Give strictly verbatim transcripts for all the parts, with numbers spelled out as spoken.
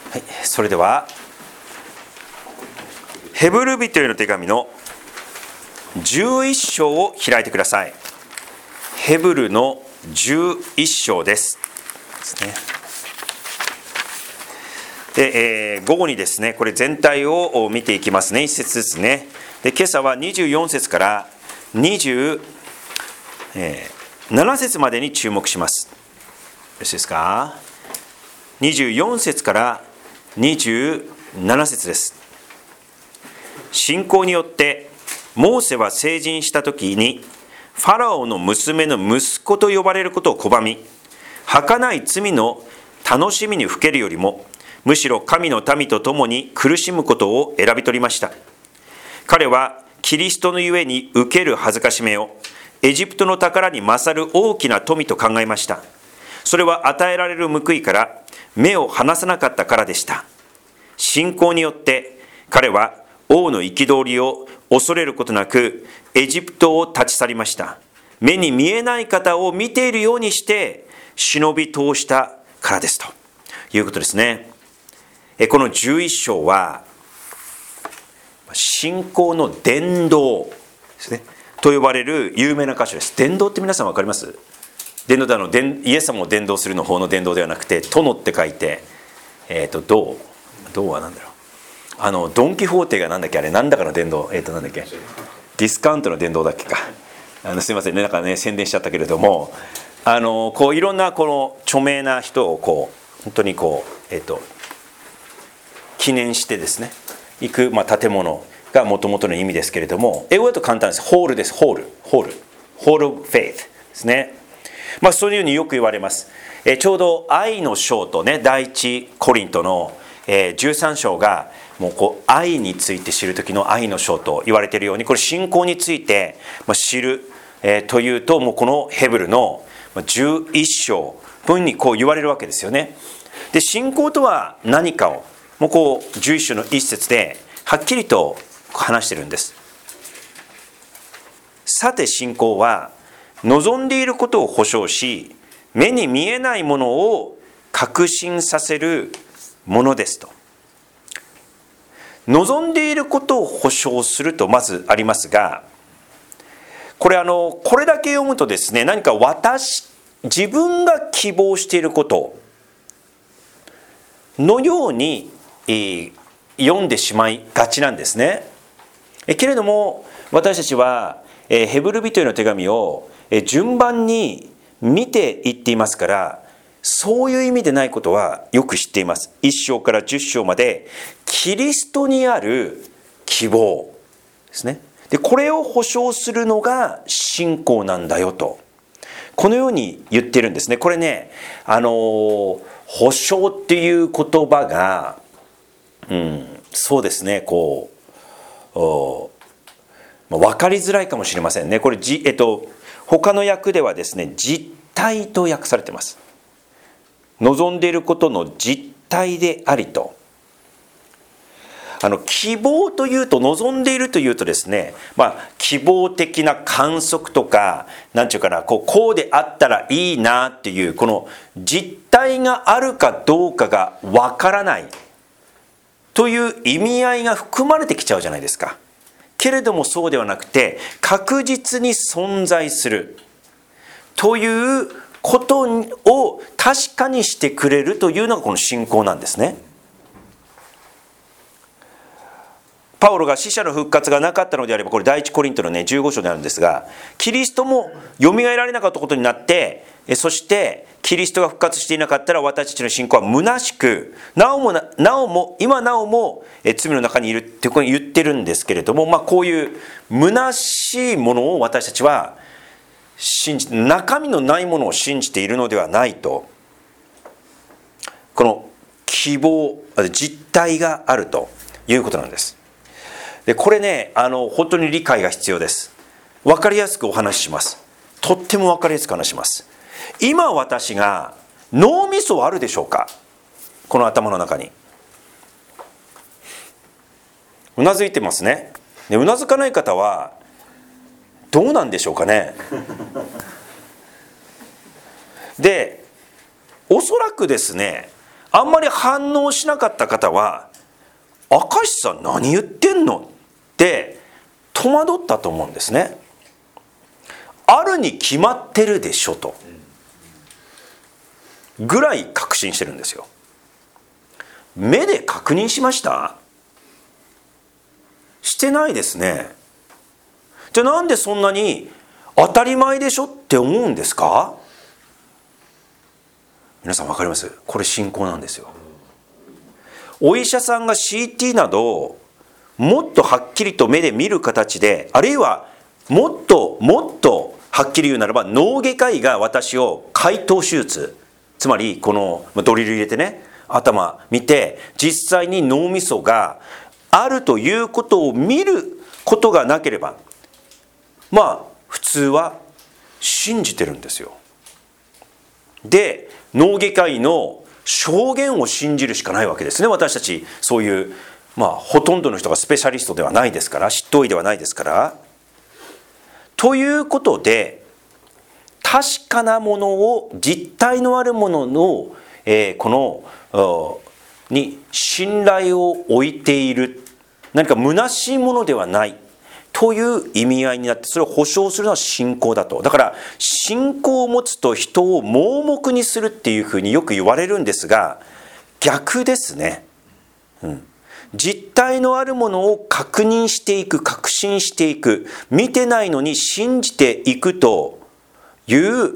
はい、それではヘブル人への手紙のじゅういっ章を開いてください。ヘブルのじゅういっ章です。ですね。で、えー、午後にですね、これ全体を見ていきますね。一節ずつね。で、今朝はにじゅうよん節からにじゅうなな節までに注目します。よろしいですか？にじゅうよん節からにじゅうなな節です。信仰によってモーセは成人した時にファラオの娘の息子と呼ばれることを拒み、儚い罪の楽しみにふけるよりもむしろ神の民と共に苦しむことを選び取りました。彼はキリストのゆえに受ける恥ずかしめをエジプトの宝に勝る大きな富と考えました。それは与えられる報いから目を離さなかったからでした。信仰によって彼は王の憤りを恐れることなくエジプトを立ち去りました。目に見えない方を見ているようにして忍び通したからですということですね。このじゅういっ章は信仰の伝道ですねと呼ばれる有名な箇所です。伝道って皆さん分かります？伝道ってあのイエス様を伝道するの方の伝道ではなくて、殿って書いて、えっと道道は何だろう、あのドン・キホーテがなんだっけ、あれなんだかの伝道、えっとなんだっけ、ディスカウントの伝道だっけか、あのすいませんね、なんかね宣伝しちゃったけれども、あのこういろんなこの著名な人をこう本当にこうえっと記念してですね行く、まあ、建物がもともとの意味ですけれども、英語だと簡単です。ホールです。ホールホールホールフェイスですね。まあそういうようによく言われます。えちょうど愛の章とね、第一コリントの、えー、じゅうさん章がもうこう愛について知る時の愛の章と言われているように、これ信仰について知る、えー、というと、もうこのヘブルのじゅういっ章分にこう言われるわけですよね。で、信仰とは何かをもうこうじゅういっ章の一節ではっきりと話してるんです。さて信仰は望んでいることを保証し、目に見えないものを確信させるものですと。望んでいることを保証するとまずありますが、これあのこれだけ読むとですね、何か私自分が希望していることのように、えー、読んでしまいがちなんですね。えけれども私たちは、えー、ヘブル人への手紙を、えー、順番に見ていっていますから、そういう意味でないことはよく知っています。いっ章からじゅっ章までキリストにある希望ですね。で、これを保証するのが信仰なんだよと、このように言ってるんですね。これね、あのー、保証っていう言葉が、うん、そうですね、こう、まあ、分かりづらいかもしれませんね。これ、じえっと、他の訳ではですね、実態と訳されています。望んでいることの実態でありと。あの希望というと、望んでいるというとですね、まあ、希望的な観測とか、なんていうかな、こう、こうであったらいいなっていう、この実態があるかどうかがわからないという意味合いが含まれてきちゃうじゃないですか。けれどもそうではなくて、確実に存在するということを確かにしてくれるというのがこの信仰なんですね。パウロが死者の復活がなかったのであれば、これ第一コリントのねじゅうご章にあるんですが、キリストもよみがえられなかったことになって、そしてキリストが復活していなかったら私たちの信仰は虚しく、なおもななおも今なおも罪の中にいるってこう言ってるんですけれども、まあこういう虚しいものを私たちは信じ、中身のないものを信じているのではないと、この希望、実態があるということなんです。でこれね、あの本当に理解が必要です。分かりやすくお話しします。とっても分かりやすく話します。今私が脳みそあるでしょうか？この頭の中に。うなずいてますね。でうなずかない方はどうなんでしょうかね。でおそらくですね、あんまり反応しなかった方は、明石さん何言ってんのって戸惑ったと思うんですね。あるに決まってるでしょとぐらい確信してるんですよ。目で確認しました？してないですね。じゃあなんでそんなに当たり前でしょって思うんですか？皆さん分かります？これ信仰なんですよ。お医者さんが シーティー などもっとはっきりと目で見る形で、あるいはもっともっとはっきり言うならば、脳外科医が私を開頭手術、つまりこのドリル入れてね、頭見て実際に脳みそがあるということを見ることがなければ、まあ普通は信じてるんですよ。で、脳外科医の証言を信じるしかないわけですね。私たちそういう、まあほとんどの人がスペシャリストではないですから、執刀医ではないですから。ということで、確かなものを、実体のあるものの、えー、このに信頼を置いている、何か虚しいものではないという意味合いになって、それを保証するのは信仰だと。だから信仰を持つと人を盲目にするっていうふうによく言われるんですが、逆ですね。うん、実体のあるものを確認していく、確信していく、見てないのに信じていくという、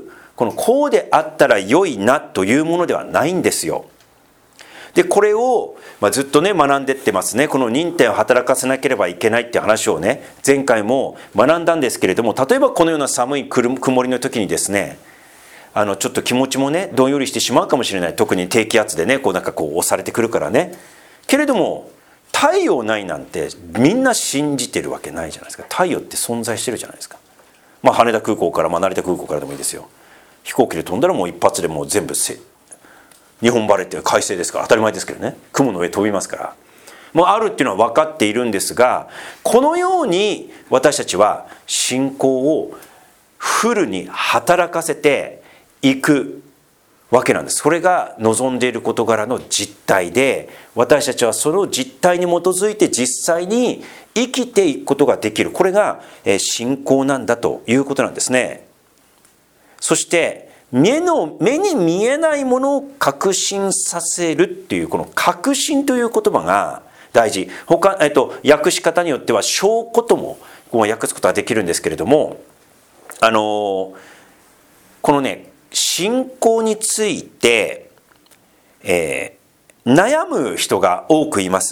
このこうであったら良いなというものではないんですよ。でこれを、まあ、ずっとね学んでってますね。この忍耐を働かせなければいけないっていう話をね、前回も学んだんですけれども、例えばこのような寒い曇りの時にですね、あのちょっと気持ちもねどんよりしてしまうかもしれない。特に低気圧でね、こうなんかこう押されてくるからね。けれども太陽ないなんてみんな信じてるわけないじゃないですか。太陽って存在してるじゃないですか。まあ羽田空港から、まあ、成田空港からでもいいですよ。飛行機で飛んだらもう一発でもう全部せ日本晴れって快晴ですから当たり前ですけどね、雲の上飛びますから、もうあるっていうのは分かっているんですが、このように私たちは信仰をフルに働かせていくわけなんです。それが望んでいる事柄の実態で、私たちはその実態に基づいて実際に生きていくことができる。これが信仰なんだということなんですね。そして目の目に見えないものを確信させるっていう、この確信という言葉が大事。他、えっと、訳し方によっては証拠とも訳すことができるんですけれども、あのこのね信仰について、えー、悩む人が多くいます。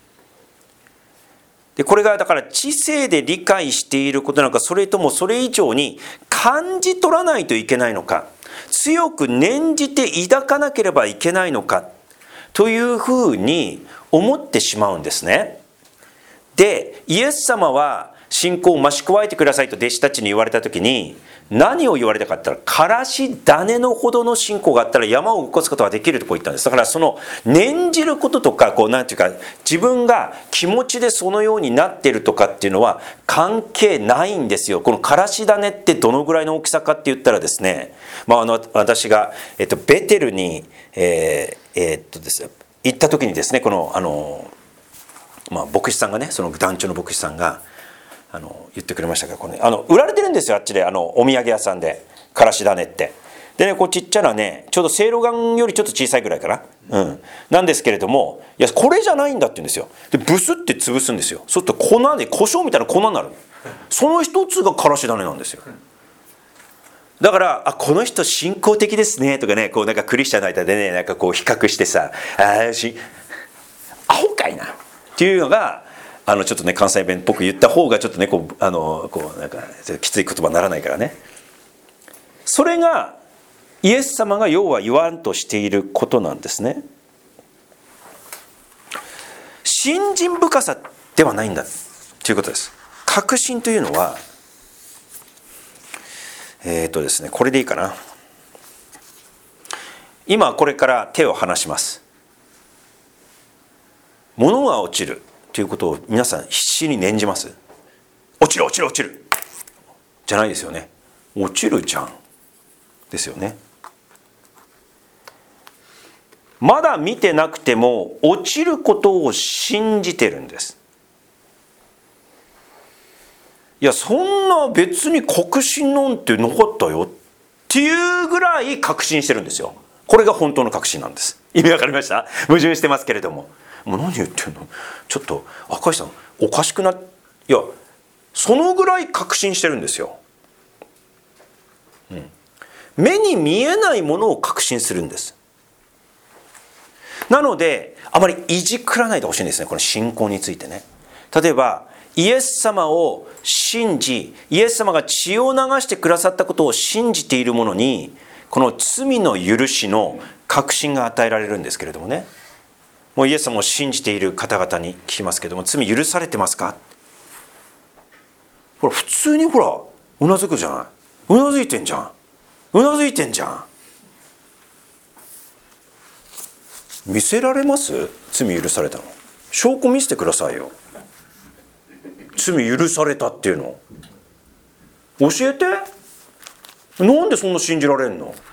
でこれがだから知性で理解していることなのか、それともそれ以上に感じ取らないといけないのか、強く念じて抱かなければいけないのかというふうに思ってしまうんですね。でイエス様は信仰を増し加えてくださいと弟子たちに言われた時に何を言われたかって言ったら、からし種のほどの信仰があったら山を動かすことができるとこう言ったんです。だからその念じることとか、こうなんていうか自分が気持ちでそのようになっているとかっていうのは関係ないんですよ。このからし種ってどのぐらいの大きさかって言ったらですね、まあ、あの私が、えっと、ベテルに、えーえー、っとですね行った時にですね、このあの、まあ、牧師さんがね、その団長の牧師さんがあの言ってくれましたが、これ、ね、あの売られてるんですよ、あっちであのお土産屋さんでからし種って。でね、こうちっちゃなね、ちょうどせいろがんよりちょっと小さいぐらいかな、うん、なんですけれども、いやこれじゃないんだって言うんですよ。でブスって潰すんですよ。そうすると粉で胡椒みたいな粉になる。その一つがからし種なんですよ。だからあこの人信仰的ですねとかね、こうなんかクリスチャンの間でね、なんかこう比較してさ、あしアホかいなっていうのが、あのちょっとね関西弁っぽく言った方がちょっとねこうあのこうなんかきつい言葉にならないからね。それがイエス様が要は言わんとしていることなんですね。信心深さではないんだということです。確信というのはえっとですねこれでいいかな。今これから手を離します。物が落ちるということを皆さん必死に念じます。落ちる落ちる落ちるじゃないですよね。落ちるじゃんですよね。 まだ見てなくても落ちることを信じてるんです。いや、そんな別に確信なんてなかったよっていうぐらい確信してるんですよ。これが本当の確信なんです。意味わかりました？矛盾してますけれども、もう何言ってるの、ちょっと赤石さんおかしくな、いや、そのぐらい確信してるんですよ、うん、目に見えないものを確信するんです。なのであまりいじくらないでほしいんですね、この信仰についてね。例えばイエス様を信じ、イエス様が血を流してくださったことを信じている者に、この罪の許しの確信が与えられるんですけれどもね。もうイエス様を信じている方々に聞きますけれども、罪許されてますか？ほら普通にほらうなずくじゃない、うなずいてんじゃん、うなずいてんじゃん。見せられます？罪許されたの証拠見せてくださいよ。罪許されたっていうの教えて。なんでそんな信じられんの？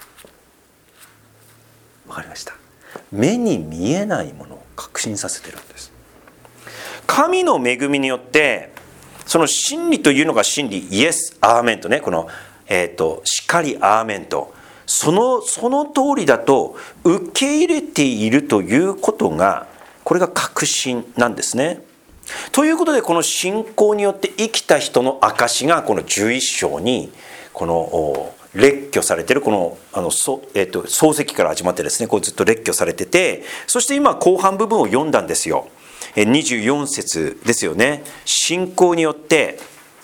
わかりました。目に見えないものを確信させてるんです。神の恵みによってその真理というのが真理、イエスアーメンとね、この、えーと、しかりアーメンと、そのその通りだと受け入れているということが、これが確信なんですね。ということで、この信仰によって生きた人の証がこのじゅういっ章にこの列挙されている、このあの、えーと、漱石から始まってですね、こうずっと列挙されてて、そして今後半部分を読んだんですよ。にじゅうよん節ですよね。信仰によって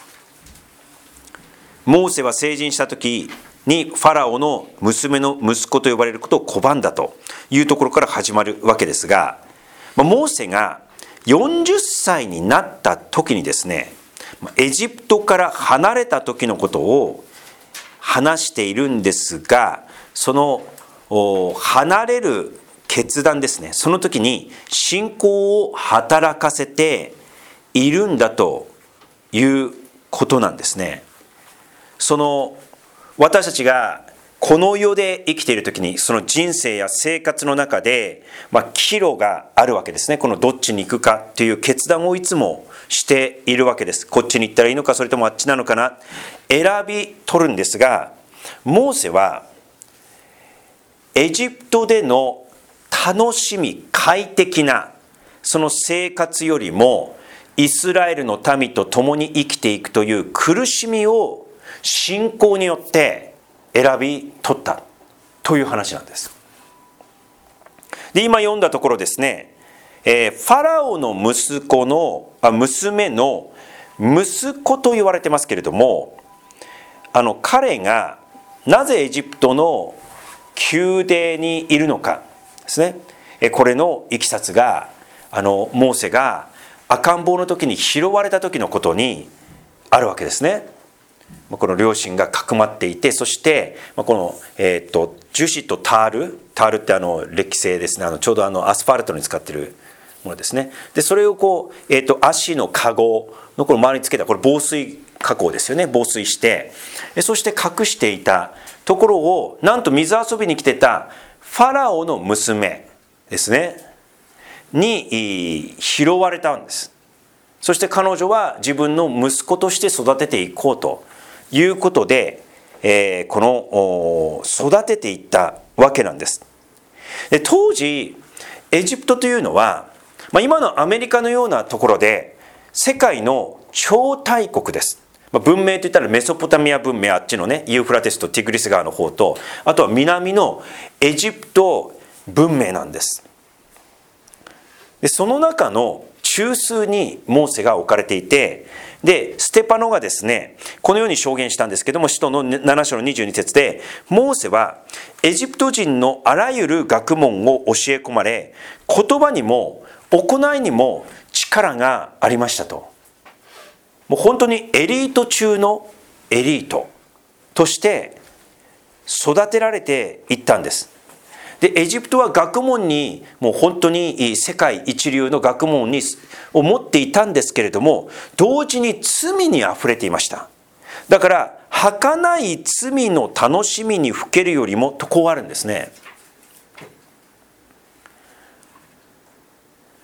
モーセは成人した時にファラオの娘の息子と呼ばれることを拒んだというところから始まるわけですが、モーセがよんじゅっさいになった時にですね、エジプトから離れた時のことを話しているんですが、その離れる決断ですね、その時に信仰を働かせているんだということなんですね。その私たちがこの世で生きている時に、その人生や生活の中で、まあ、岐路があるわけですね。このどっちに行くかという決断をいつもしているわけです。こっちに行ったらいいのか、それともあっちなのかな、選び取るんですが、モーセはエジプトでの楽しみ、快適なその生活よりも、イスラエルの民と共に生きていくという苦しみを信仰によって選び取ったという話なんです。で、今読んだところですね、えー、ファラオの息子のあ娘の息子と言われてますけれども、あの彼がなぜエジプトの宮廷にいるのかですね、えこれのいきさつが、あのモーセが赤ん坊の時に拾われた時のことにあるわけですね。この両親がかくまっていて、そしてこの、えー、と樹脂とタールタールってあの歴製ですね、あのちょうどあのアスファルトに使っているものですね。でそれをこう、えー、と足のカゴのこの周りにつけた、これ防水加工ですよね。防水して、そして隠していたところを、なんと水遊びに来てたファラオの娘ですねに拾われたんです。そして彼女は自分の息子として育てていこうということで、えー、この育てていったわけなんです。で当時エジプトというのは、まあ、今のアメリカのようなところで世界の超大国です。まあ、文明といったらメソポタミア文明、あっちのねユーフラテスとティグリス川の方と、あとは南のエジプト文明なんです。でその中の中枢にモーセが置かれていて、でステパノがですねこのように証言したんですけども、使徒のなな章のにじゅうに節で、モーセはエジプト人のあらゆる学問を教え込まれ、言葉にも行いにも力がありましたと。もう本当にエリート中のエリートとして育てられていったんです。でエジプトは学問にもう本当に世界一流の学問にを持っていたんですけれども、同時に罪にあふれていました。だから儚い罪の楽しみにふけるよりもとこうあるんですね。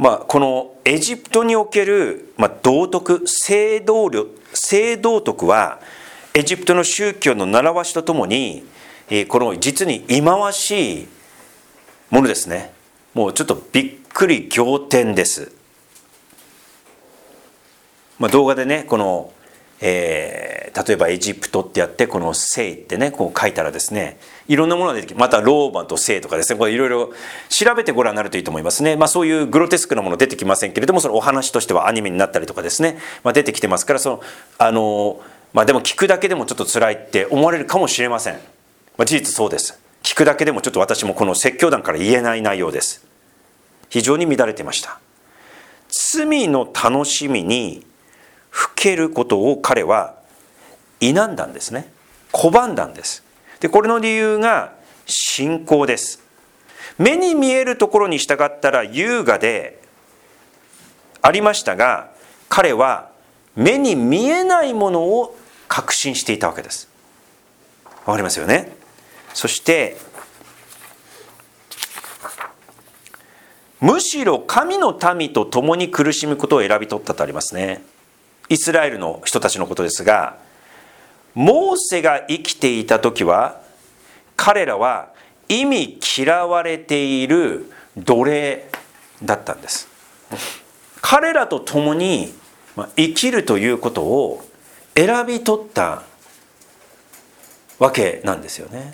まあ、このエジプトにおける、まあ、道徳、聖道力、聖道徳はエジプトの宗教の習わしとともに、えー、この実に忌まわしいものですね。もうちょっとびっくり仰天です。まあ、動画でねこの、えー、例えばエジプトってやってこの聖ってねこう書いたらですね、いろんなものが出てきて、またローマと聖とかですね、これいろいろ調べてご覧になるといいと思いますね。まあ、そういうグロテスクなもの出てきませんけれども、そのお話としてはアニメになったりとかですね、まあ、出てきてますから、そのあのまあでも聞くだけでもちょっと辛いって思われるかもしれません。まあ、事実そうです。聞くだけでもちょっと私もこの説教団から言えない内容です。非常に乱れていました。罪の楽しみにふけることを彼は否んだんですね。拒んだんです。でこれの理由が信仰です。目に見えるところに従ったら優雅でありましたが、彼は目に見えないものを確信していたわけです。わかりますよね。そしてむしろ神の民と共に苦しむことを選び取ったとありますね。イスラエルの人たちのことですが、モーセが生きていた時は彼らは忌み嫌われている奴隷だったんです。彼らと共に生きるということを選び取ったわけなんですよね。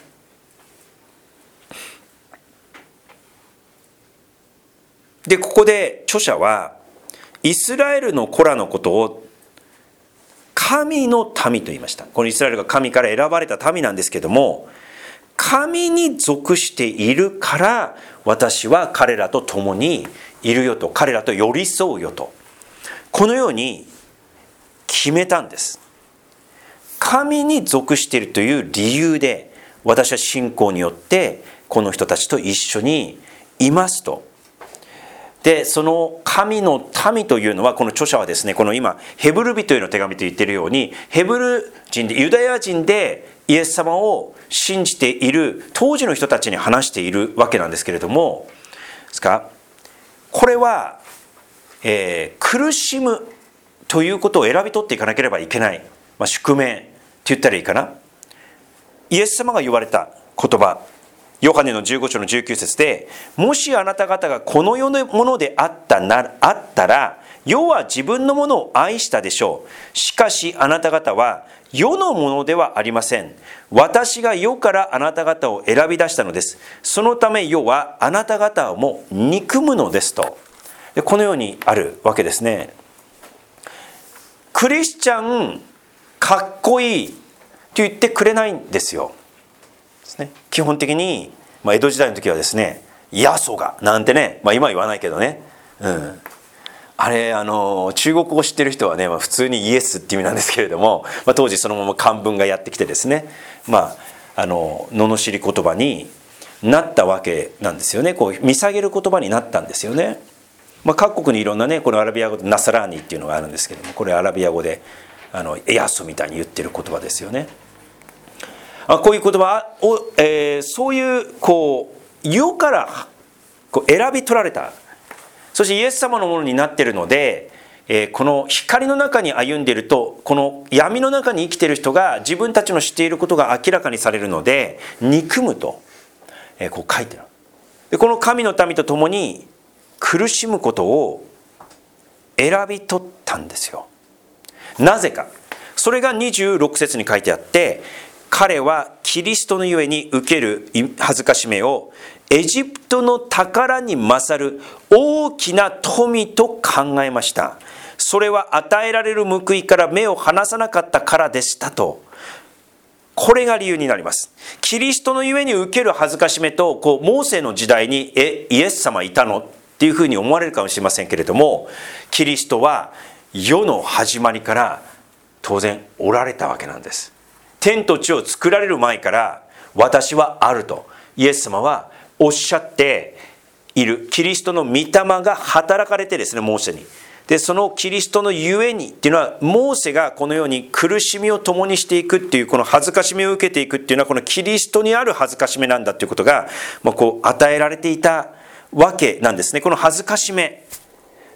でここで著者はイスラエルの子らのことを神の民と言いました。このイスラエルが神から選ばれた民なんですけども、神に属しているから私は彼らと共にいるよと、彼らと寄り添うよと、このように決めたんです。神に属しているという理由で私は信仰によってこの人たちと一緒にいますと。でその神の民というのは、この著者はですね、この今ヘブル人への手紙と言っているように、ヘブル人でユダヤ人でイエス様を信じている当時の人たちに話しているわけなんですけれども、ですかこれは、えー、苦しむということを選び取っていかなければいけない、まあ、宿命って言ったらいいかな。イエス様が言われた言葉、ヨハネのじゅうご章のじゅうきゅう節で、もしあなた方がこの世のものであったなあったら、世は自分のものを愛したでしょう。しかしあなた方は世のものではありません。私が世からあなた方を選び出したのです。そのため世はあなた方をも憎むのですと。このようにあるわけですね。クリスチャンかっこいいと言ってくれないんですよ。ですね、基本的に、まあ、江戸時代の時はですね、ヤソがなんてね、まあ、今は言わないけどね、うん、あれあの中国語を知ってる人はね、まあ、普通にイエスって意味なんですけれども、まあ、当時そのまま漢文がやってきてですね、まあ、あの罵り言葉になったわけなんですよね。こう見下げる言葉になったんですよね。まあ、各国にいろんなね、このアラビア語でナサラーニっていうのがあるんですけども、これアラビア語であのヤソみたいに言ってる言葉ですよね。こういう言葉を、えー、そういうこう世からこう選び取られた、そしてイエス様のものになっているので、えー、この光の中に歩んでいると、この闇の中に生きている人が自分たちの知っていることが明らかにされるので憎むと、えー、こう書いてある。でこの神の民と共に苦しむことを選び取ったんですよ。なぜか、それがにじゅうろく節に書いてあって、彼はキリストのゆえに受ける恥ずかしめをエジプトの宝に勝る大きな富と考えました。それは与えられる報いから目を離さなかったからでしたと。これが理由になります。キリストのゆえに受ける恥ずかしめと、こうモーセの時代にえイエス様いたのっていうふうに思われるかもしれませんけれども、キリストは世の始まりから当然おられたわけなんです。天と地を作られる前から私はあるとイエス様はおっしゃっている。キリストの御霊が働かれてですね、モーセに。でそのキリストのゆえにっていうのは、モーセがこのように苦しみを共にしていくっていう、この恥ずかしめを受けていくっていうのは、このキリストにある恥ずかしめなんだっていうことが、まあ、こう与えられていたわけなんですね。この恥ずかしめ、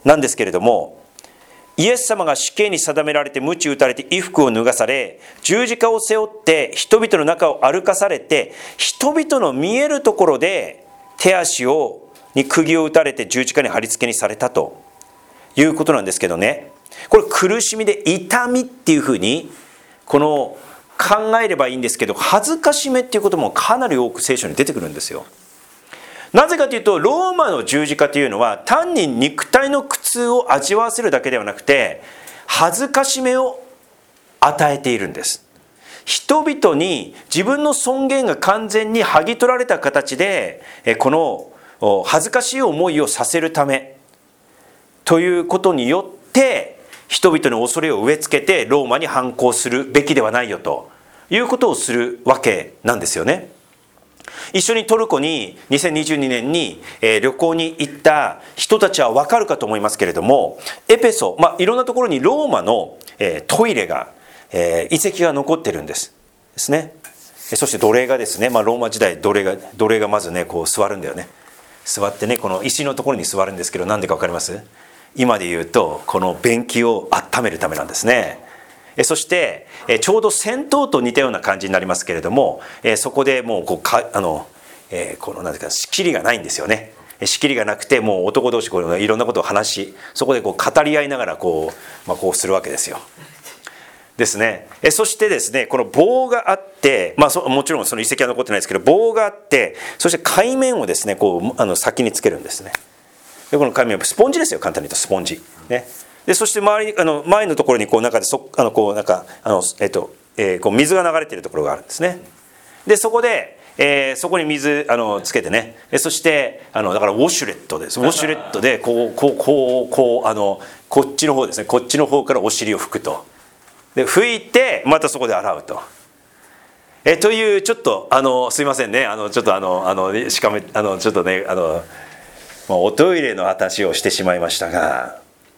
なんですけれども、イエス様が死刑に定められて鞭打たれて衣服を脱がされ、十字架を背負って人々の中を歩かされて、人々の見えるところで手足をに釘を打たれて十字架に貼り付けにされたということなんですけどね、これ苦しみで痛みっていうふうにこの考えればいいんですけど、恥ずかしめっていうこともかなり多く聖書に出てくるんですよ。なぜかというと、ローマの十字架というのは単に肉体の苦痛を味わわせるだけではなくて、恥ずかしめを与えているんです。人々に自分の尊厳が完全に剥ぎ取られた形で、この恥ずかしい思いをさせるためということによって、人々の恐れを植え付けてローマに反抗するべきではないよということをするわけなんですよね。一緒にトルコににせんにじゅうにねんに旅行に行った人たちは分かるかと思いますけれども、エペソ、まあ、いろんなところにローマのトイレが遺跡が残ってるんですですね。そして奴隷がですね、まあ、ローマ時代奴隷が奴隷がまずねこう座るんだよね。座ってね、この石のところに座るんですけど、なんでか分かります？今で言うとこの便器を温めるためなんですね。そしてちょうど銭湯と似たような感じになりますけれども、そこでもうこうかあの、えー、この何ですか、仕切りがないんですよね。仕切りがなくて、もう男同士こういろんなことを話し、そこでこう語り合いながらこう、まあ、こうするわけですよ。ですね。そしてですね、この棒があって、まあ、そもちろんその遺跡は残ってないですけど、棒があって、そして海面をですねこうあの先につけるんですね。でこの海面はスポンジですよ、簡単に言うとスポンジね。でそして周りあの前のところにこう中でそあのこうなんかあの、えっとえー、こう水が流れているところがあるんですね。でそこで、えー、そこに水あのつけてね、そしてあのだからウォシュレットです。ウォシュレットでこうこうこうこうあのこっちの方ですね、こっちの方からお尻を拭くと。で拭いてまたそこで洗うと。えというちょっとあのすいませんね、あのちょっとあのあのしかめあのちょっとねあの、まあ、おトイレの話をしてしまいましたが。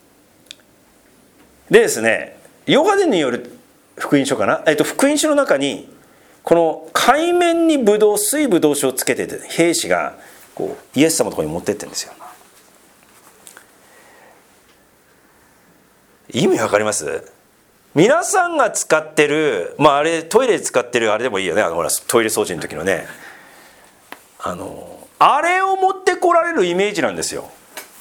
でですね、ヨハネによる福音書かな、えっと、福音書の中にこの海面にブドウ水ブドウ酒をつけてて、兵士がこうイエス様のところに持ってってるんですよ。意味わかります？皆さんが使ってる、まああれトイレで使ってるあれでもいいよね、あのほらトイレ掃除の時のね、あのあれを持ってこられるイメージなんですよ。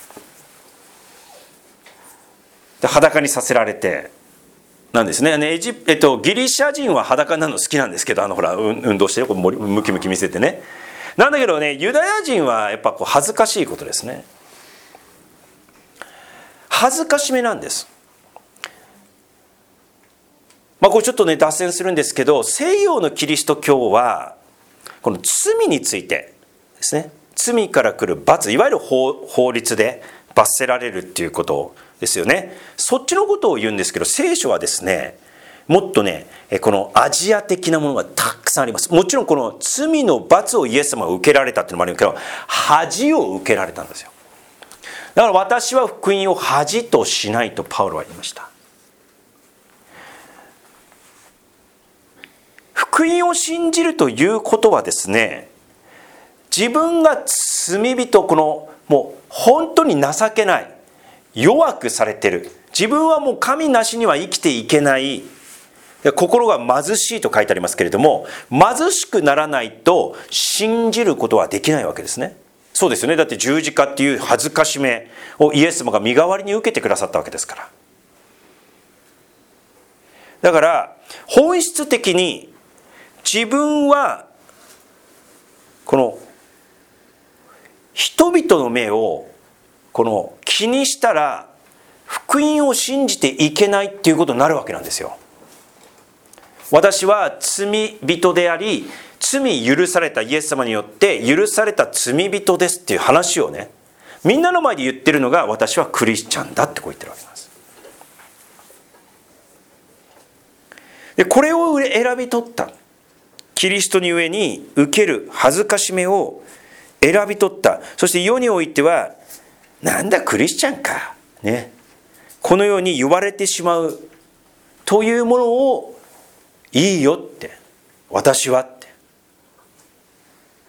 裸にさせられてなんですね。エジえっと、ギリシャ人は裸になるの好きなんですけど、あのほら運動してるこうムキムキ見せてね。なんだけどね、ユダヤ人はやっぱこう恥ずかしいことですね。恥ずかしめなんです。まあこれちょっとね脱線するんですけど、西洋のキリスト教はこの罪についてですね、罪から来る罰、いわゆる 法, 法律で罰せられるっていうことですよね。そっちのことを言うんですけど、聖書はですねもっとねこのアジア的なものがたくさんあります。もちろんこの罪の罰をイエス様が受けられたっていうのもあるけど、恥を受けられたんですよ。だから私は福音を恥としないとパウロは言いました。福音を信じるということはですね、自分が罪人、このもう本当に情けない、弱くされてる、自分はもう神なしには生きていけない、心が貧しいと書いてありますけれども、貧しくならないと信じることはできないわけですね。そうですよね。だって十字架っていう恥ずかしめをイエス様が身代わりに受けてくださったわけですから。だから本質的に自分はこの人々の目をこの気にしたら福音を信じていけないっていうことになるわけなんですよ。私は罪人であり、罪許されたイエス様によって許された罪人ですっていう話をね、みんなの前で言ってるのが私はクリスチャンだってこう言ってるわけなんです。でこれを選び取った、キリストにゆえに受ける恥ずかしめを選び取った。そして世においてはなんだクリスチャンかね、このように言われてしまうというものをいいよって、私はって、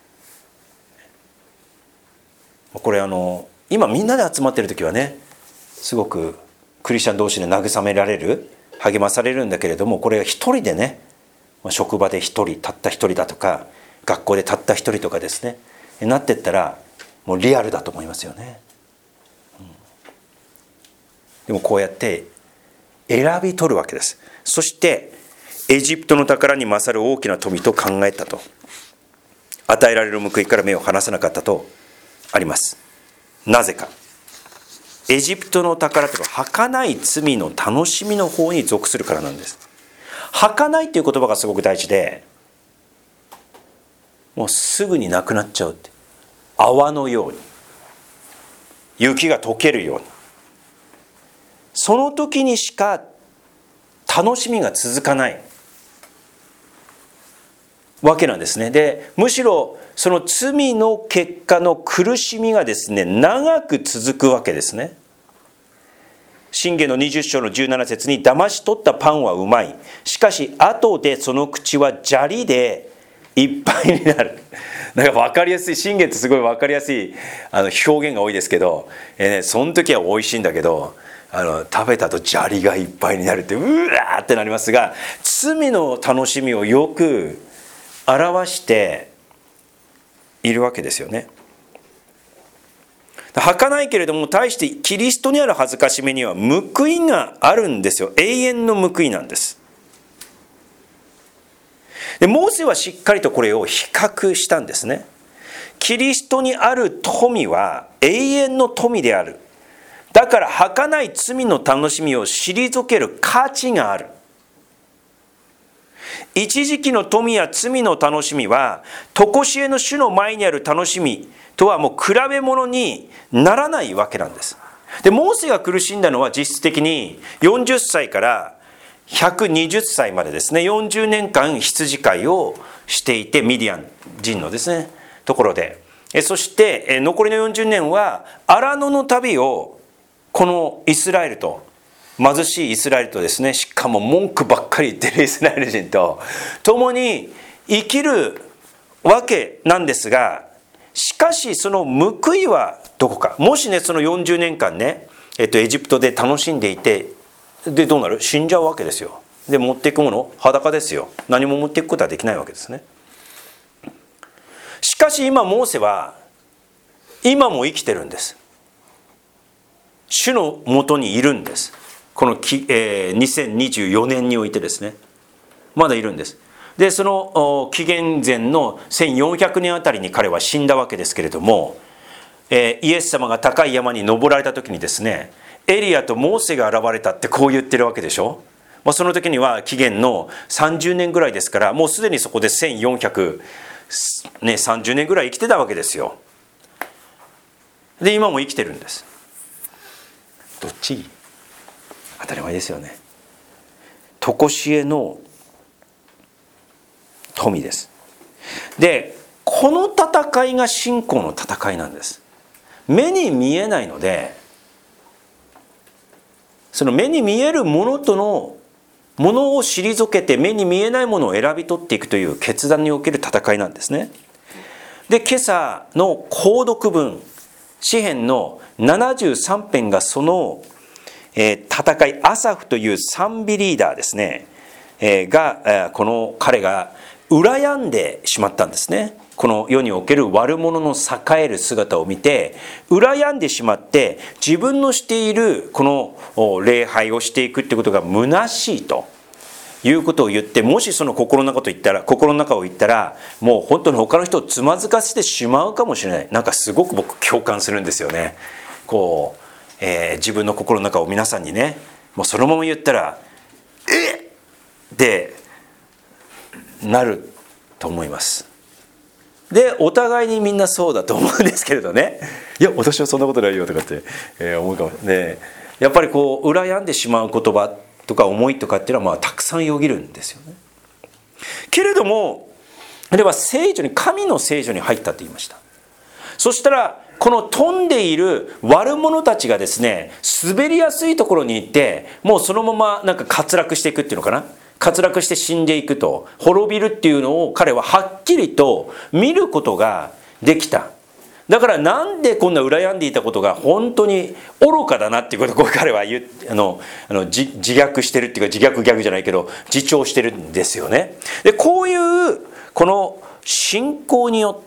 これあの今みんなで集まってる時はね、 すごくクリスチャン同士で慰められる、励まされるんだけれども、これが一人でね、職場で一人、たった一人だとか、学校でたった一人とかですね、なってったらもうリアルだと思いますよね、うん、でもこうやって選び取るわけです。そしてエジプトの宝に勝る大きな富と考えたと、与えられる報いから目を離さなかったとあります。なぜか、エジプトの宝というのは儚い罪の楽しみの方に属するからなんです。儚いという言葉がすごく大事で、もうすぐになくなっちゃうって、泡のように、雪が溶けるように、その時にしか楽しみが続かないわけなんですね。で、むしろその罪の結果の苦しみがですね、長く続くわけですね。箴言のにじゅっ章のじゅうなな節に、騙し取ったパンはうまい、しかし後でその口は砂利でいっぱいになる。なんか分かりやすい、箴言ってすごい分かりやすいあの表現が多いですけど、えーね、その時は美味しいんだけど、あの食べたと砂利がいっぱいになるって、うわーってなりますが、罪の楽しみをよく表しているわけですよね。儚いけれども、対してキリストにある恥ずかしめには報いがあるんですよ。永遠の報いなんです。で、モーセはしっかりとこれを比較したんですね。キリストにある富は永遠の富である。だから儚い罪の楽しみを退ける価値がある。一時期の富や罪の楽しみは、常しえの主の前にある楽しみとはもう比べ物にならないわけなんです。で、モーセが苦しんだのは実質的によんじゅっさいからひゃくにじゅっさいまでですね、よんじゅうねんかん羊飼いをしていて、ミディアン人のですね、ところで、そして残りのよんじゅうねんは荒野の旅をこのイスラエルと、貧しいイスラエルとですね、しかも文句ばっかり言ってるイスラエル人と共に生きるわけなんですが、しかしその報いはどこか。もしね、そのよんじゅうねんかんね、えっと、エジプトで楽しんでいて、でどうなる？死んじゃうわけですよ。で持っていくもの裸ですよ。何も持っていくことはできないわけですね。しかし今モーセは今も生きてるんです。主のもとにいるんです。このき、えー、にせんにじゅうよねんにおいてですね、まだいるんです。でその紀元前のせんよんひゃくねんあたりに彼は死んだわけですけれども、えー、イエス様が高い山に登られた時にですね、エリアとモーセが現れたってこう言ってるわけでしょ。まあ、その時には紀元のさんじゅうねんぐらいですから、もうすでにそこでせんよんひゃくさんじゅうねんぐらい生きてたわけですよ。で今も生きてるんです。どっち？当たり前ですよね。常しえの富です。でこの戦いが信仰の戦いなんです。目に見えないので、その目に見えるものとのものを退けて目に見えないものを選び取っていくという決断における戦いなんですね。で今朝の購読文、詩編のななじゅうさん編がその、えー、戦い、アサフという賛美リーダーですね、えー、が、えー、この彼が羨んでしまったんですね。この世における悪者の栄える姿を見て羨んでしまって、自分のしているこの礼拝をしていくってことが虚しいということを言って、もしその心の中と言ったら心の中を言ったらもう本当に他の人をつまずかせてしまうかもしれない。なんかすごく僕共感するんですよね。こう、えー、自分の心の中を皆さんにね、もうそのまま言ったらえっってなると思います。でお互いにみんなそうだと思うんですけれどね、いや私はそんなことないよとかって、えー、思うかもね。やっぱりこう羨んでしまう言葉とか思いとかっていうのはまあたくさんよぎるんですよね。けれどもあれは聖女に、神の聖女に入ったと言いました。そしたらこの飛んでいる悪者たちがですね、滑りやすいところに行ってもうそのままなんか滑落していくっていうのかな、滑落して死んでいくと、滅びるっていうのを彼ははっきりと見ることができた。 だからなんでこんな羨んでいたことが本当に愚かだなっていうことを彼は言うあのあの自自虐してるっていうか、自虐逆じゃないけど自重してるんですよね。でこういうこの信仰によって、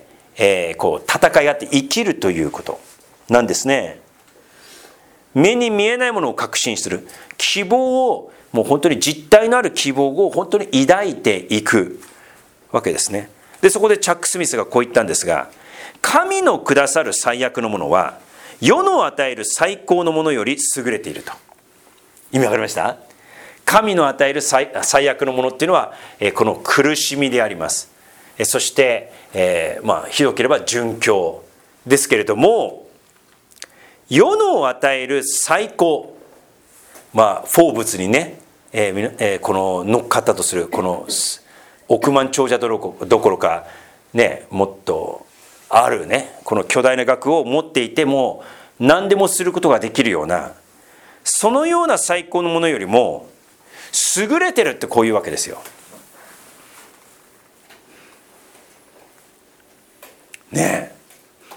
えー、こう戦い合って生きるということなんですね。目に見えないものを確信する希望を、もう本当に実体のある希望を本当に抱いていくわけですね。でそこでチャック・スミスがこう言ったんですが、神のくださる最悪のものは世の与える最高のものより優れていると。意味わかりました？神の与える 最, 最悪のものっていうのは、えこの苦しみであります。えそして、えー、まあひどければ殉教ですけれども、世の与える最高、まあフォーブスにね、えーえー、この乗っかったとするこの億万長者どころかね、もっとあるね、この巨大な額を持っていても何でもすることができるような、そのような最高のものよりも優れてるって、こういうわけですよ。ねえ。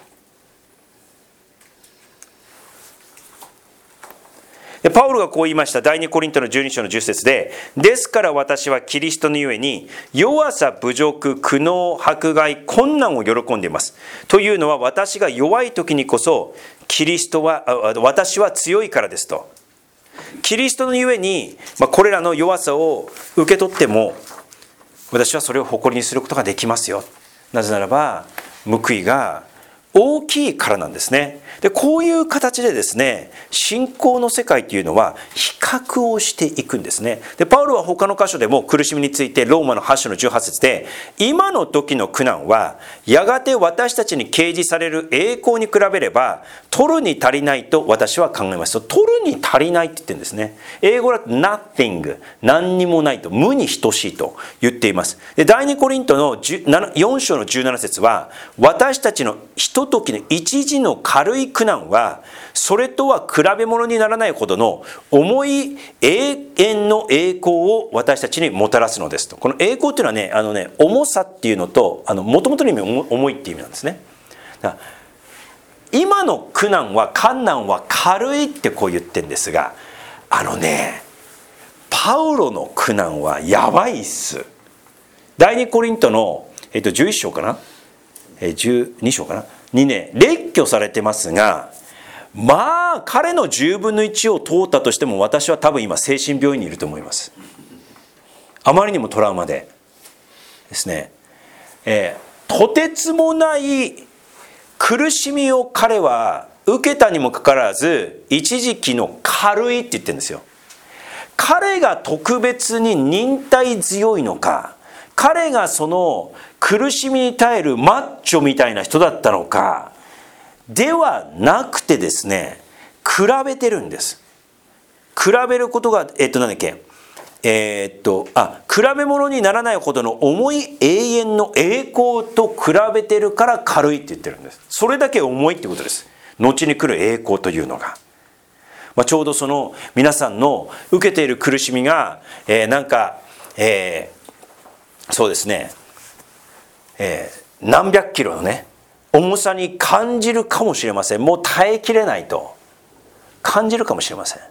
パウロがこう言いました。第二コリントのじゅうに章のじゅっ節で、ですから私はキリストのゆえに弱さ、侮辱、苦悩、迫害、困難を喜んでいます。というのは、私が弱い時にこそキリストは私は強いからですと。キリストのゆえに、まあ、これらの弱さを受け取っても私はそれを誇りにすることができますよ。なぜならば報いが大きいからなんですね。でこういう形でですね、信仰の世界というのは比較をしていくんですね。でパウロは他の箇所でも苦しみについてローマのはち章のじゅうはち節で、今の時の苦難はやがて私たちに掲示される栄光に比べれば取るに足りないと私は考えますと。取るに足りないって言ってるんですね。英語だと nothing、 何にもないと、無に等しいと言っています。で第二コリントのよん章のじゅうなな節は、私たちのひとときの一時の軽い苦難はそれとは比べ物にならないほどの重い永遠の栄光を私たちにもたらすのですと。この栄光っていうのはね、あのね重さっていうのと、あの元々の意味重いっていう意味なんですね。だから今の苦難は困難は軽いってこう言ってるんですが、あのねパウロの苦難はやばいっす。第二コリントの、えっと、じゅういち章かな、えじゅうに章かなにね、列挙されてますが、まあ彼のじゅうぶんのいちを通ったとしても私は多分今精神病院にいると思います。あまりにもトラウマでですね、えー、とてつもない苦しみを彼は受けたにもかかわらず一時期の軽いって言ってるんですよ。彼が特別に忍耐強いのか、彼がその苦しみに耐えるマッチョみたいな人だったのかではなくてですね、比べてるんです。比べることがえっと何だっけえー、っとあ比べ物にならないほどの重い永遠の栄光と比べてるから軽いって言ってるんです。それだけ重いってことです。後に来る栄光というのが、まあ、ちょうどその皆さんの受けている苦しみが、えー、なんか、えー、そうですね、えー、何百キロのね重さに感じるかもしれません。もう耐えきれないと感じるかもしれません。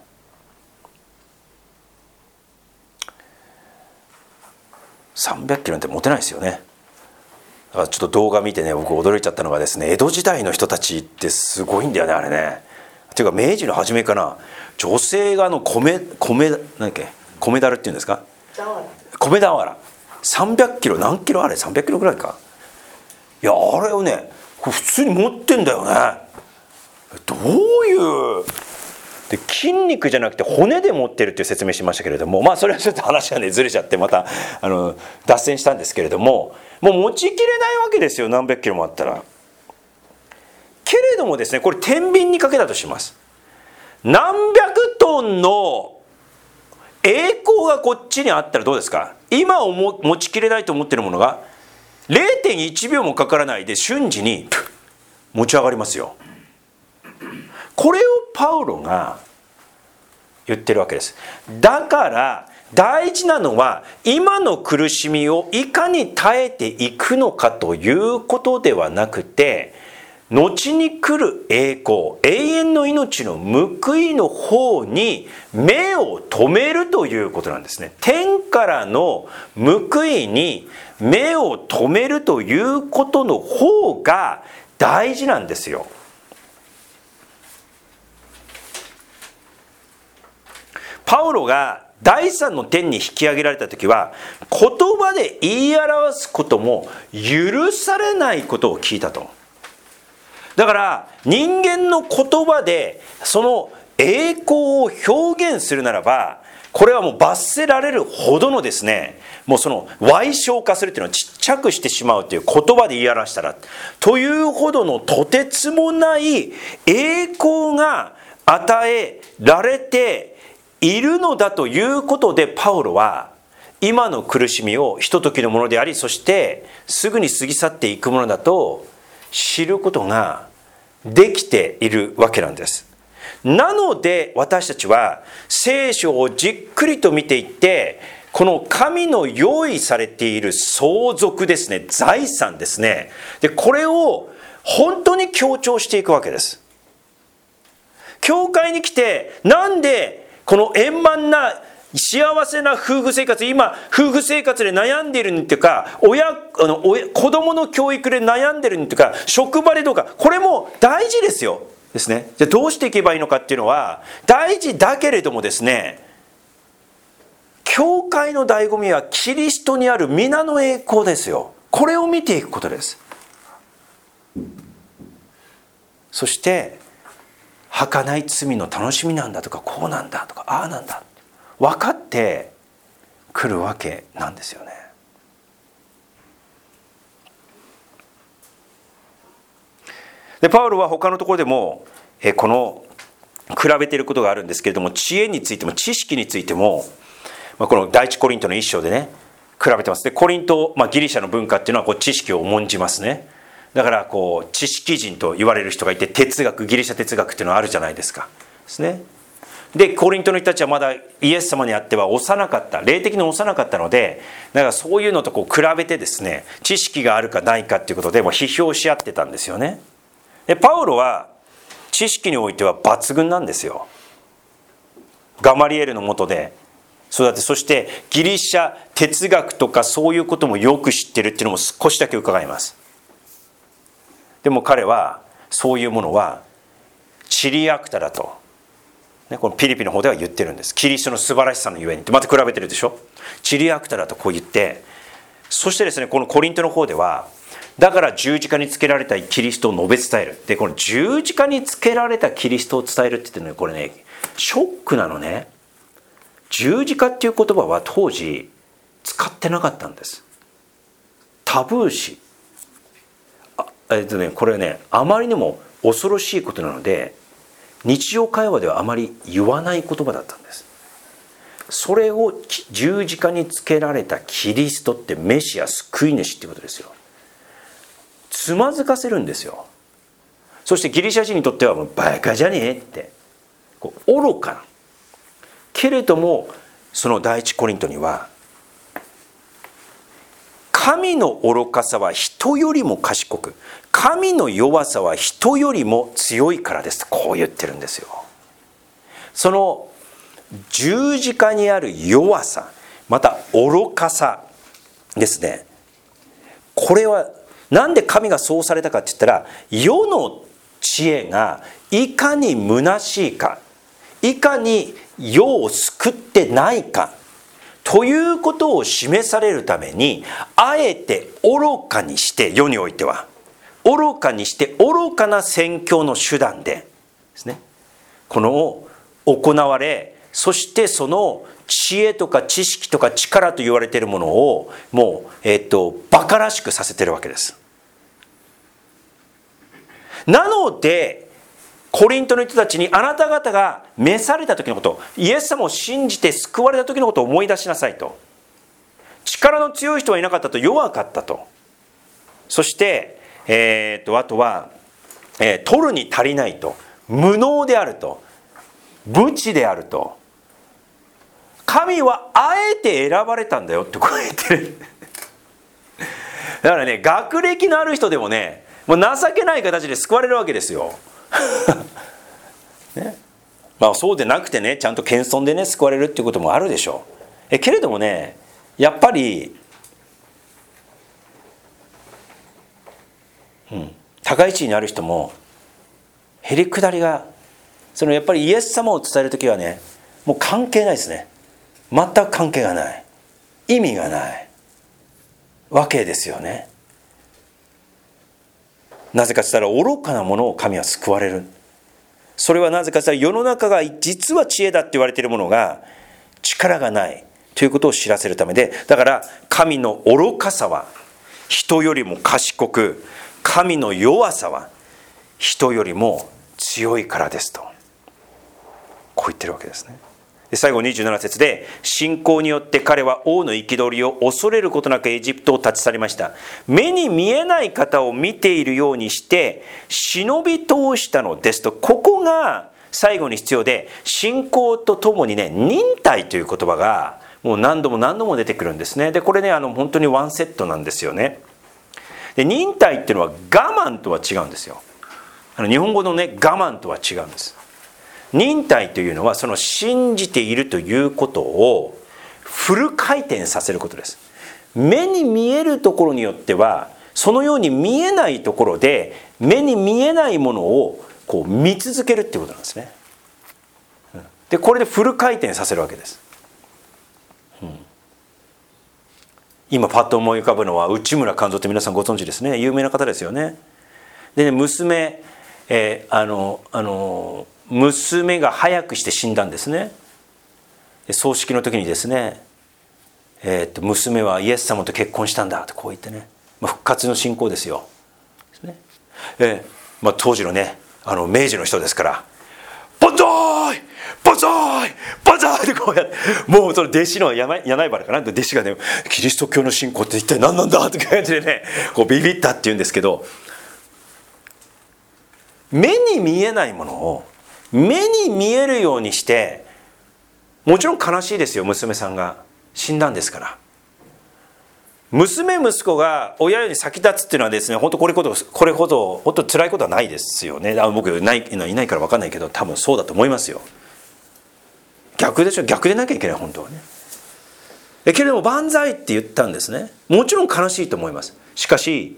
さんびゃくキロなんて持てないですよね。だからちょっと動画見てね、僕驚いちゃったのがですね、江戸時代の人たちってすごいんだよね、あれね。っていうか明治の初めかな、女性があの米米なんだっけ米だるっていうんですか、米俵さんびゃくキロ、何キロあれさんびゃくキロぐらいか。いやあれをね普通に持ってんだよね。どういうで筋肉じゃなくて骨で持ってるっていう説明しましたけれども、まあそれはちょっと話がねずれちゃってまたあの脱線したんですけれども、もう持ちきれないわけですよ、何百キロもあったら。けれどもですね、これ天秤にかけたとします。何百トンの栄光がこっちにあったらどうですか。今持ちきれないと思ってるものが れいてんいちびょうもかからないで瞬時に持ち上がりますよ。これをパウロが言ってるわけです。だから大事なのは今の苦しみをいかに耐えていくのかということではなくて、 後に来る栄光、永遠の命の報いの方に目を留めるということなんですね。天からの報いに目を留めるということの方が大事なんですよ。パウロが第三の天に引き上げられた時は、言葉で言い表すことも許されないことを聞いたと。だから人間の言葉でその栄光を表現するならば、これはもう罰せられるほどのですね、もうその矮小化するというのはちっちゃくしてしまうという言葉で言い表したらというほどのとてつもない栄光が与えられているのだということで、パウロは今の苦しみをひとときのものであり、そしてすぐに過ぎ去っていくものだと知ることができているわけなんです。なので私たちは聖書をじっくりと見ていって、この神の用意されている相続ですね、財産ですね、でこれを本当に強調していくわけです。教会に来て、なんでこの円満な幸せな夫婦生活、今夫婦生活で悩んでいるっていうか、親あの親子供の教育で悩んでるっていうか、職場でどうか、これも大事ですよですね。じゃあどうしていけばいいのかっていうのは大事だけれどもですね、教会の醍醐味はキリストにある皆の栄光ですよ。これを見ていくことです。そして儚い罪の楽しみなんだとか、こうなんだとか、ああなんだ分かってくるわけなんですよね。でパウロは他のところでもえこの比べていることがあるんですけれども、知恵についても知識についても、まあ、この第一コリントの一章でね比べてます。でコリント、まあ、ギリシャの文化っていうのはこう知識を重んじますね。だからこう知識人と言われる人がいて、哲学、ギリシャ哲学っていうのはあるじゃないですかですね。でコリントの人たちはまだイエス様にあっては幼かった、霊的に幼かったので、だからそういうのとこう比べてですね、知識があるかないかっていうことでもう批評し合ってたんですよね。でパウロは知識においては抜群なんですよ。ガマリエルの下で育て、そしてギリシャ哲学とかそういうこともよく知ってるっていうのも少しだけ伺います。でも彼はそういうものはチリアクタだと、ね、このピリピの方では言ってるんです。キリストの素晴らしさのゆえにってまた比べてるでしょ。チリアクタだとこう言って、そしてですね、このコリントの方ではだから十字架につけられたキリストを述べ伝える。でこの十字架につけられたキリストを伝えるって言ってるのに、これねショックなのね。十字架っていう言葉は当時使ってなかったんです。タブー視、あえっとねこれねあまりにも恐ろしいことなので日常会話ではあまり言わない言葉だったんです。それを十字架につけられたキリストってメシア、救い主っていうことですよ。つまずかせるんですよ。そしてギリシャ人にとってはもうバカじゃねえってこう愚かなけれども、その第一コリントには神の愚かさは人よりも賢く、神の弱さは人よりも強いからですとこう言ってるんですよ。その十字架にある弱さ、また愚かさですね。これはなんで神がそうされたかって言ったら、世の知恵がいかに虚しいか、いかに世を救ってないかということを示されるために、あえて愚かにして、世においては愚かにして愚かな宣教の手段でですね、この行われ、そしてその知恵とか知識とか力と言われているものをもう、えっと、馬鹿らしくさせているわけです。なのでコリントの人たちに、あなた方が召された時のこと、イエス様を信じて救われた時のことを思い出しなさいと。力の強い人はいなかったと、弱かったと。そして、えー、とあとは、えー、取るに足りないと、無能であると、無知であると、神はあえて選ばれたんだよってこう言ってる。だからね、学歴のある人でもね、 もう情けない形で救われるわけですよ、ね、まあそうでなくてね、ちゃんと謙遜でね救われるっていうこともあるでしょう。えけれどもね、やっぱり、うん、高い地位にある人もへりくだりが、そのやっぱりイエス様を伝えるときはね、もう関係ないですね。全く関係がない、意味がないわけですよね。なぜかと言ったら、愚かなものを神は救われる。それはなぜかと言ったら、世の中が実は知恵だって言われているものが力がないということを知らせるためで、だから神の愚かさは人よりも賢く、神の弱さは人よりも強いからですと、こう言ってるわけですね。で最後にじゅうなな節で、信仰によって彼は王の憤りを恐れることなくエジプトを立ち去りました。目に見えない方を見ているようにして忍び通したのですと、ここが最後に必要で、信仰とともにね、忍耐という言葉がもう何度も何度も出てくるんですね。でこれね、あの本当にワンセットなんですよね。で忍耐っていうのは我慢とは違うんですよ。あの日本語のね、我慢とは違うんです。忍耐というのは、その信じているということをフル回転させることです。目に見えるところによっては、そのように見えないところで目に見えないものをこう見続けるっていうことなんですね。でこれでフル回転させるわけです。うん、今パッと思い浮かぶのは内村勘三って皆さんご存知ですね。有名な方ですよね。でね、娘、えー、あのあの娘が早くして死んだんですね。葬式の時にですね、えー、と娘はイエス様と結婚したんだとこう言ってね、まあ、復活の信仰ですよ。ですね、えーまあ、当時のね、あの明治の人ですから、バンザーイバンザーイバンザーイってこうやって、もうその弟子の柳原かな、弟子がね、キリスト教の信仰って一体何なんだって感じでね、こうビビったって言うんですけど、目に見えないものを目に見えるようにして、もちろん悲しいですよ、娘さんが死んだんですから。娘息子が親より先立つっていうのはですね、本当これほどこれほど本当辛いことはないですよね。あ僕いないいないから分かんないけど、多分そうだと思いますよ。逆でしょ、逆でなきゃいけない本当はね。えけれども万歳って言ったんですね。もちろん悲しいと思います。しかし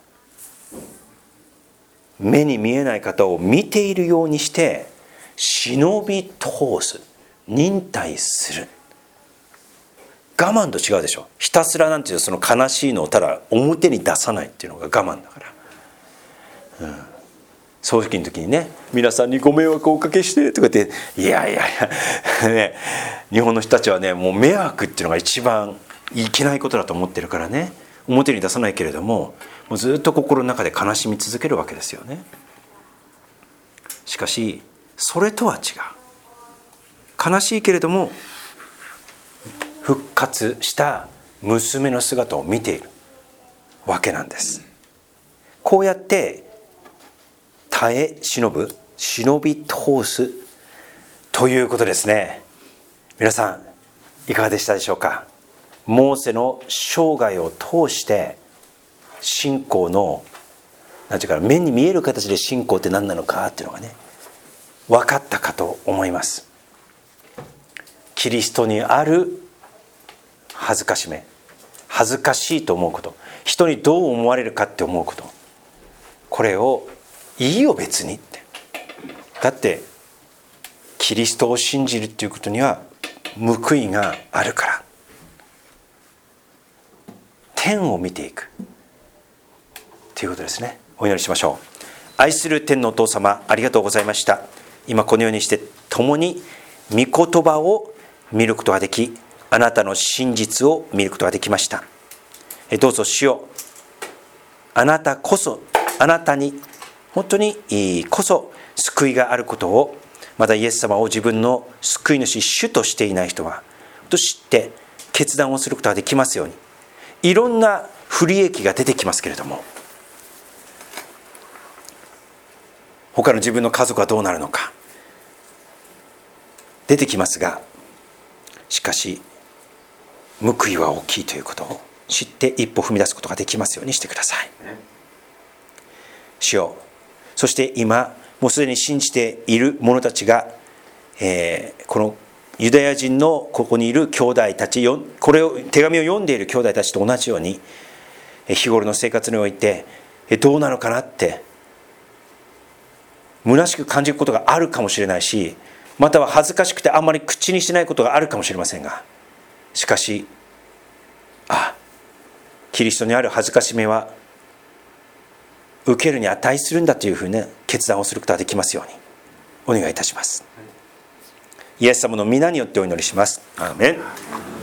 目に見えない方を見ているようにして忍び通す、忍耐する。我慢と違うでしょ。ひたすらなんていうその悲しいのをただ表に出さないっていうのが我慢だから、うん、葬式の時にね、皆さんにご迷惑をおかけしてとか言って、いやいやいや、ね、日本の人たちはね、もう迷惑っていうのが一番いけないことだと思ってるからね、表に出さないけれども、もうずっと心の中で悲しみ続けるわけですよね。しかしそれとは違う。悲しいけれども復活した娘の姿を見ているわけなんです。こうやって耐え忍ぶ、忍び通すということですね。皆さんいかがでしたでしょうか。モーセの生涯を通して信仰のなんていうか、目に見える形で信仰って何なのかっていうのがね、分かったかと思います。キリストにある恥ずかしめ、恥ずかしいと思うこと、人にどう思われるかって思うこと、これをいいよ別にって。だってキリストを信じるっていうことには報いがあるから。天を見ていくということですね。お祈りしましょう。愛する天のお父様、ありがとうございました。今このようにして共に御言葉を見ることができ、あなたの真実を見ることができました。どうぞ主よ、あなたこそ、あなたに本当にこそ救いがあることを、まだイエス様を自分の救い主、主としていない人は知って決断をすることができますように。いろんな不利益が出てきますけれども、他の自分の家族はどうなるのか出てきますが、しかし報いは大きいということを知って一歩踏み出すことができますようにしてください。 しよう。そして今もうすでに信じている者たちが、えー、このユダヤ人のここにいる兄弟たち、これを手紙を読んでいる兄弟たちと同じように、日頃の生活においてどうなのかなって虚しく感じることがあるかもしれないし、または恥ずかしくてあんまり口にしないことがあるかもしれませんが、しかし、あ、キリストにある恥ずかしめは受けるに値するんだというふうな決断をすることができますようにお願いいたします。イエス様の皆によってお祈りします。アーメン。